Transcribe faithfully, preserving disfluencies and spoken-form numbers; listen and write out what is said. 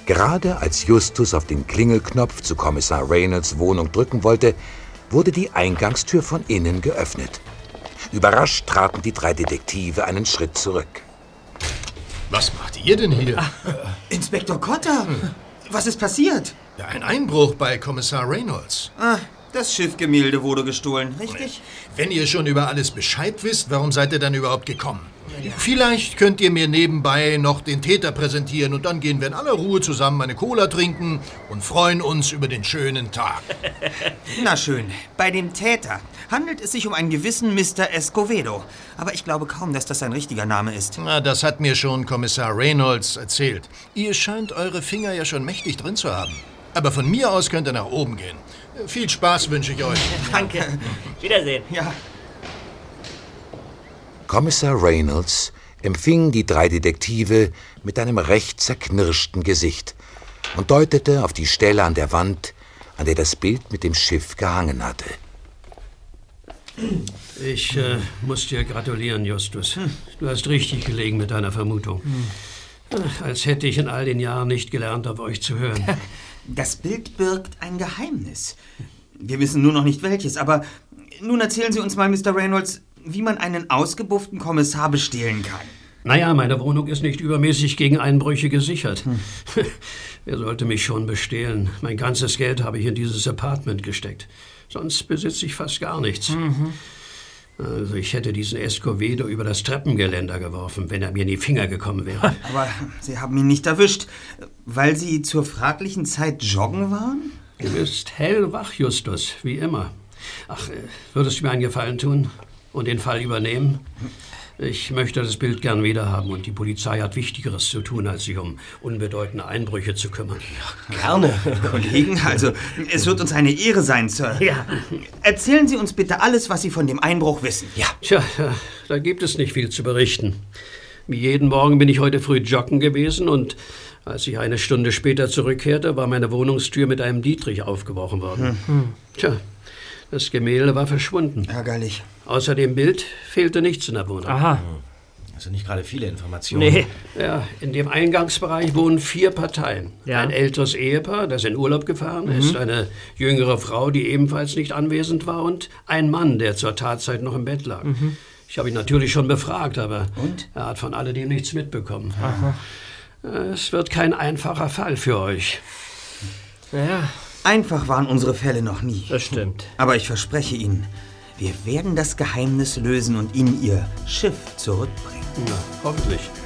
Gerade als Justus auf den Klingelknopf zu Kommissar Reynolds Wohnung drücken wollte, wurde die Eingangstür von innen geöffnet. Überrascht traten die drei Detektive einen Schritt zurück. Was macht ihr denn hier? Ach, äh, Inspektor Cotter, hm. was ist passiert? Ja, ein Einbruch bei Kommissar Reynolds. Ah, das Schiffgemälde wurde gestohlen, richtig? Wenn ihr schon über alles Bescheid wisst, warum seid ihr dann überhaupt gekommen? Ja. Vielleicht könnt ihr mir nebenbei noch den Täter präsentieren und dann gehen wir in aller Ruhe zusammen eine Cola trinken und freuen uns über den schönen Tag. Na schön, bei dem Täter handelt es sich um einen gewissen Mister Escovedo. Aber ich glaube kaum, dass das sein richtiger Name ist. Na, das hat mir schon Kommissar Reynolds erzählt. Ihr scheint eure Finger ja schon mächtig drin zu haben. Aber von mir aus könnt ihr nach oben gehen. Viel Spaß wünsche ich euch. Danke. Wiedersehen. Ja. Kommissar Reynolds empfing die drei Detektive mit einem recht zerknirschten Gesicht und deutete auf die Stelle an der Wand, an der das Bild mit dem Schiff gehangen hatte. Ich äh, muss dir gratulieren, Justus. Du hast richtig gelegen mit deiner Vermutung. Hm. Als hätte ich in all den Jahren nicht gelernt, auf euch zu hören. Das Bild birgt ein Geheimnis. Wir wissen nur noch nicht welches, aber nun erzählen Sie uns mal, Mister Reynolds, wie man einen ausgebufften Kommissar bestehlen kann. Naja, meine Wohnung ist nicht übermäßig gegen Einbrüche gesichert. Hm. Wer sollte mich schon bestehlen? Mein ganzes Geld habe ich in dieses Apartment gesteckt. Sonst besitze ich fast gar nichts. Mhm. Also ich hätte diesen Escovedo über das Treppengeländer geworfen, wenn er mir in die Finger gekommen wäre. Aber Sie haben ihn nicht erwischt, weil Sie zur fraglichen Zeit joggen waren? Du bist hellwach, Justus, wie immer. Ach, würdest du mir einen Gefallen tun und den Fall übernehmen? Ich möchte das Bild gern wiederhaben und die Polizei hat Wichtigeres zu tun, als sich um unbedeutende Einbrüche zu kümmern. Ja, gerne. Kollegen, also es wird uns eine Ehre sein, Sir. Ja. Erzählen Sie uns bitte alles, was Sie von dem Einbruch wissen. Ja. Tja, da gibt es nicht viel zu berichten. Wie jeden Morgen bin ich heute früh joggen gewesen und als ich eine Stunde später zurückkehrte, war meine Wohnungstür mit einem Dietrich aufgebrochen worden. Hm. Tja, das Gemälde war verschwunden. Ärgerlich. Außer dem Bild fehlte nichts in der Wohnung. Aha. Das sind nicht gerade viele Informationen. Nee. Ja, in dem Eingangsbereich wohnen vier Parteien. Ja. Ein älteres Ehepaar, das in Urlaub gefahren mhm. ist, eine jüngere Frau, die ebenfalls nicht anwesend war und ein Mann, der zur Tatzeit noch im Bett lag. Mhm. Ich habe ihn natürlich schon befragt, aber und? Er hat von alledem nichts mitbekommen. Aha. Es wird kein einfacher Fall für euch. Ja. Einfach waren unsere Fälle noch nie. Das stimmt. Aber ich verspreche Ihnen, wir werden das Geheimnis lösen und Ihnen Ihr Schiff zurückbringen. Na, hoffentlich.